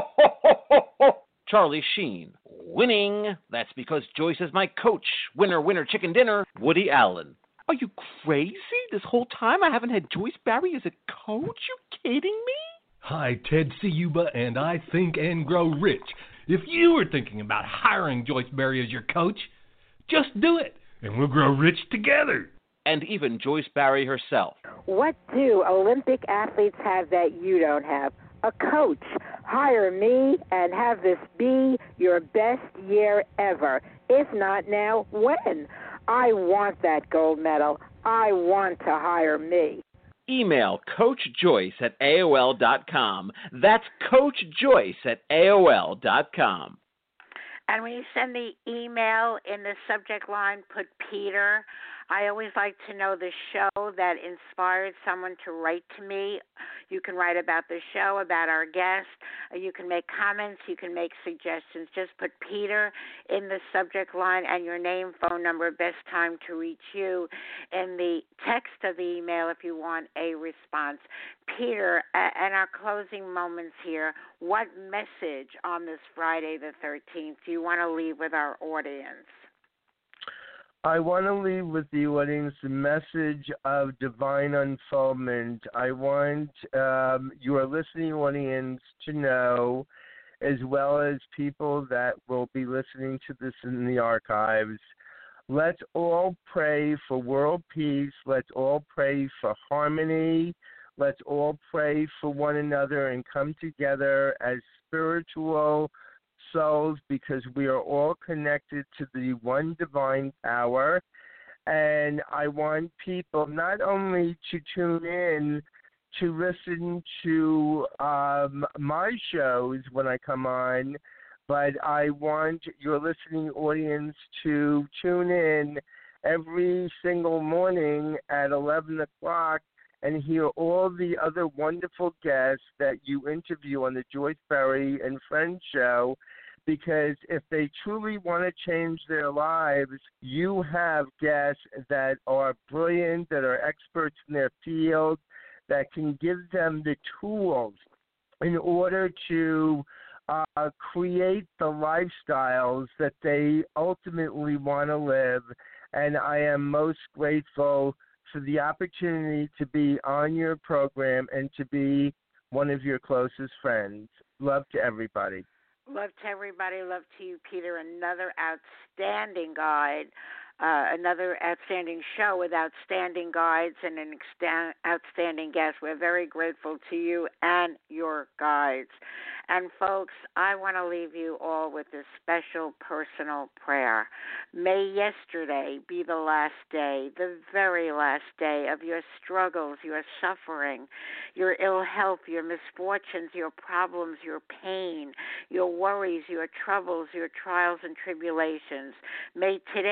Charlie Sheen. Winning. That's because Joyce is my coach. Winner, winner, chicken dinner. Woody Allen. Are you crazy? This whole time I haven't had Joyce Barry as a coach? You kidding me? Hi, Ted Ciuba, and I think and grow rich. If you were thinking about hiring Joyce Barry as your coach, just do it, and we'll grow rich together. And even Joyce Barry herself. What do Olympic athletes have that you don't have? A coach. Hire me and have this be your best year ever. If not now, when? I want that gold medal. I want to hire me. Email Coach Joyce at A O L dot com. That's Coach Joyce at A O L dot com. And when you send the email in the subject line, put Peter. I always like to know the show that inspired someone to write to me. You can write about the show, about our guest. You can make comments. You can make suggestions. Just put Peter in the subject line and your name, phone number, best time to reach you in the text of the email if you want a response. Peter, and our closing moments here, what message on this Friday the thirteenth do you want to leave with our audience? I want to leave with the audience the message of divine unfoldment. I want um, your listening audience to know, as well as people that will be listening to this in the archives, let's all pray for world peace. Let's all pray for harmony. Let's all pray for one another and come together as spiritual souls, because we are all connected to the one divine power. And I want people not only to tune in to listen to um, my shows when I come on, but I want your listening audience to tune in every single morning at eleven o'clock and hear all the other wonderful guests that you interview on the Joyce Barry and Friends show. Because if they truly want to change their lives, you have guests that are brilliant, that are experts in their field, that can give them the tools in order to uh, create the lifestyles that they ultimately want to live. And I am most grateful for the opportunity to be on your program and to be one of your closest friends. Love to everybody. Love to everybody. Love to you, Peter. Another outstanding guide, uh, another outstanding show with outstanding guides and an exta- outstanding guest. We're very grateful to you and your guides. And, folks, I want to leave you all with this special personal prayer. May yesterday be the last day, the very last day of your struggles, your suffering, your ill health, your misfortunes, your problems, your pain, your worries, your troubles, your trials and tribulations. May today be the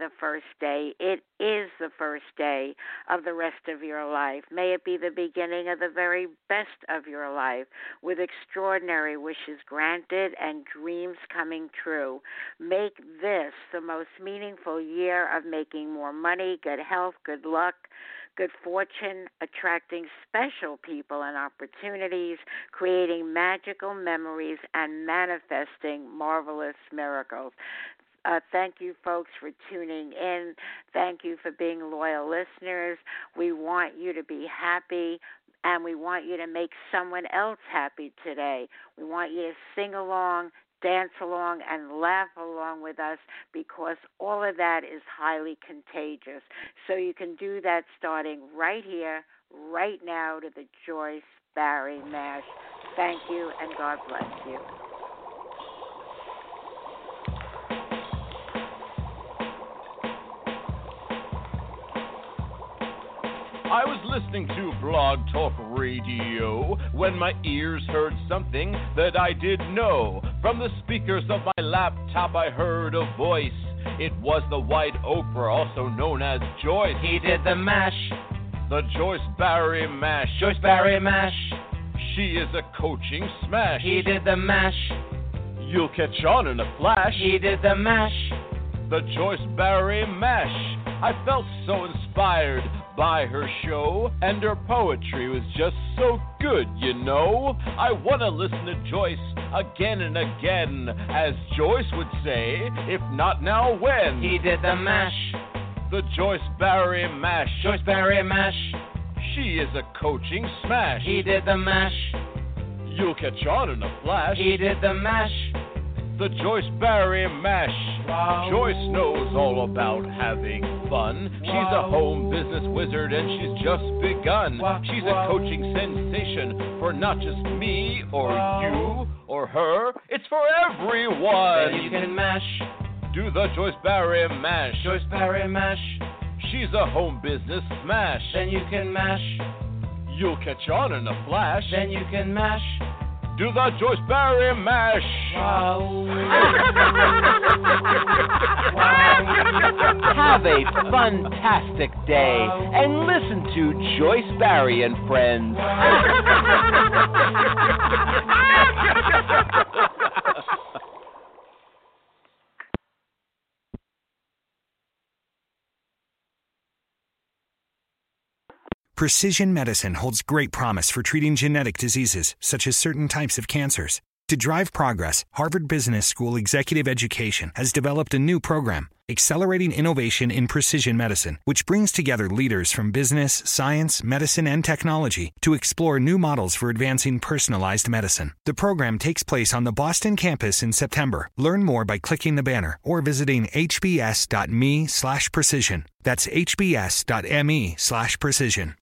the first day. It is the first day of the rest of your life. May it be the beginning of the very best of your life, with extraordinary wishes granted and dreams coming true. Make this the most meaningful year of making more money, good health, good luck, good fortune, attracting special people and opportunities, creating magical memories, and manifesting marvelous miracles. Uh, thank you, folks, for tuning in. Thank you for being loyal listeners. We want you to be happy, and we want you to make someone else happy today. We want you to sing along, dance along, and laugh along with us, because all of that is highly contagious. So you can do that starting right here, right now, to the Joyce Barrie Mash. Thank you, and God bless you. I was listening to Blog Talk Radio when my ears heard something that I didn't know. From the speakers of my laptop I heard a voice. It was the White Oprah, also known as Joyce. He did the mash. The Joyce Barrie Mash. Joyce Barrie Mash. She is a coaching smash. He did the mash. You'll catch on in a flash. He did the mash. The Joyce Barrie Mash. I felt so inspired by her show, and her poetry was just so good, you know. I want to listen to Joyce again and again, as Joyce would say, if not now, when? He did the mash. The Joyce Barrie Mash. Joyce Barrie Mash. She is a coaching smash. He did the mash. You'll catch on in a flash. He did the mash. The Joyce Barrie Mash. Wow. Joyce knows all about having fun. Wow. She's a home business wizard, and she's just begun. Wow. She's wow. a coaching sensation for not just me or wow. you or her. It's for everyone. Then you can mash. Do the Joyce Barrie Mash. Joyce Barrie Mash. She's a home business smash. Then you can mash. You'll catch on in a flash. Then you can mash. Do the Joyce Barrie Mash. Wow. wow. Have a fantastic day wow. and listen to Joyce Barrie and Friends. Precision medicine holds great promise for treating genetic diseases, such as certain types of cancers. To drive progress, Harvard Business School Executive Education has developed a new program, Accelerating Innovation in Precision Medicine, which brings together leaders from business, science, medicine, and technology to explore new models for advancing personalized medicine. The program takes place on the Boston campus in September. Learn more by clicking the banner or visiting hbs.me slash precision. That's hbs.me slash precision.